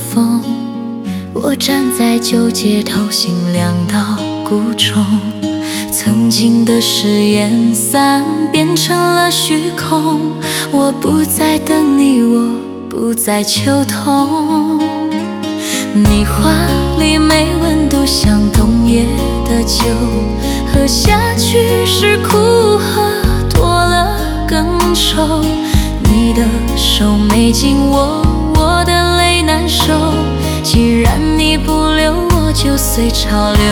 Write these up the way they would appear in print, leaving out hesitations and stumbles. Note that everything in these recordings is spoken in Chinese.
风，我站在旧街头，心凉到谷中。曾经的誓言散变成了虚空，我不再等你，我不再求同。你话里没温度，像冬夜的酒，喝下去是苦喝，多了更臭。你的手没紧握，我的泪难收。既然你不留，我就随潮流。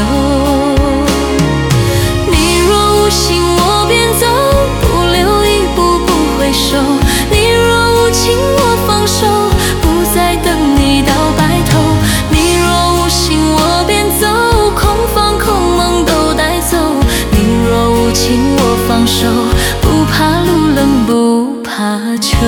你若无心，我便走，不留一步不回首。你若无情，我放手，不再等你到白头。你若无心，我便走，空放空梦都带走。你若无情，我放手，不怕路冷，不怕秋。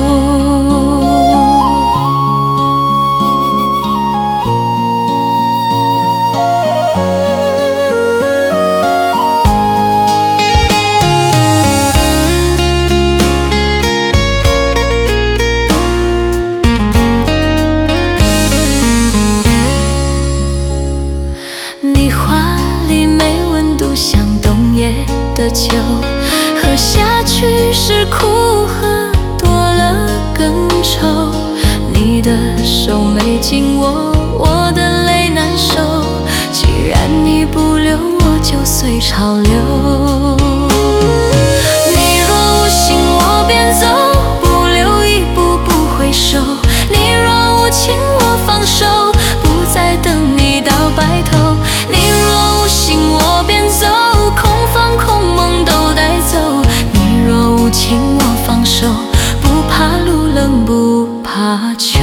你话里没温度，像冬夜的酒，喝下去是苦喝，多了更臭。你的手没紧握，我的泪难收。既然你不留，我就随潮流。你若无心，我便走，不留一步不回首。你若无情，我放手，不再等你到白头。你若无心，我便走，空放空梦都带走。你若无情，我放手，不怕路冷，不怕秋。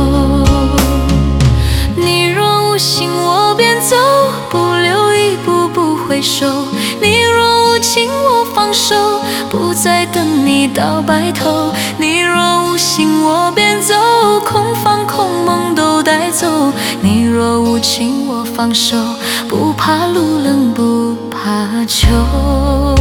你若无心，我便走，不留一步不回首。你若无情，我放手，不再等你到白头。你若无心，我便走，空放空梦都带走。你若无情，我放手，不怕路冷，不怕秋。